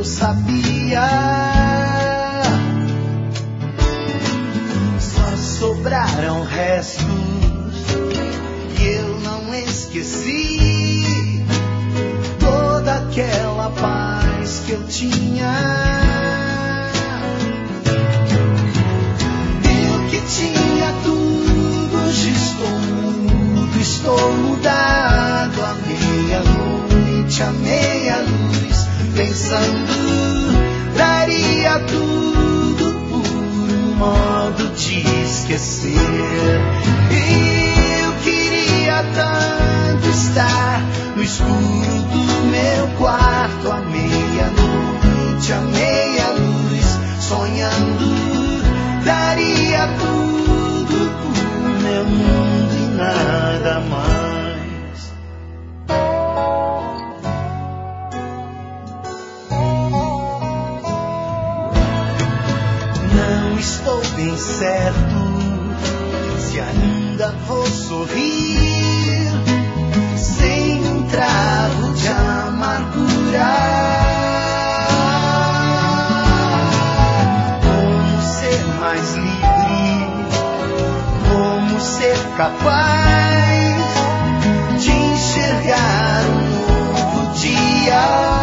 eu sabia. Só sobraram restos e eu não esqueci toda aquela paz que eu tinha. Eu que tinha tudo, hoje estou mudo, estou mudado. À meia-noite, à meia-luz, pensando, daria tudo por um modo de esquecer. E eu queria tanto estar no escuro do meu quarto, à meia-noite, à meia-luz, sonhando, daria tudo por meu mundo e nada mais. Não estou bem certo se ainda vou sorrir sem um trago de amargura. Como ser mais livre, como ser capaz de enxergar um novo dia.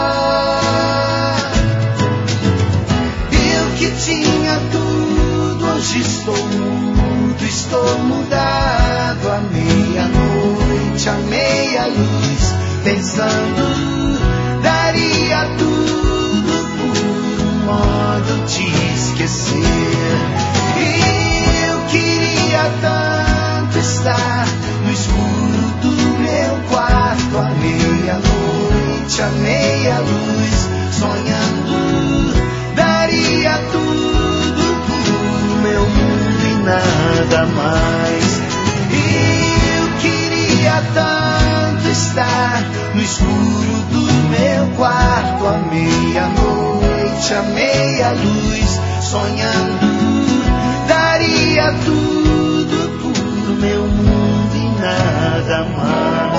Eu que tinha tudo, hoje estou mudo, estou mudado. À meia-noite, à meia-luz, pensando, daria tudo por um modo de esquecer. E eu queria tanto estar no escuro do meu quarto, à meia-noite, à meia-luz, sonhando, daria tudo por meu mundo e nada mais. E eu queria tanto estar no escuro do meu quarto, à meia-noite, à meia-luz, sonhando, daria tudo por meu mundo e nada mais.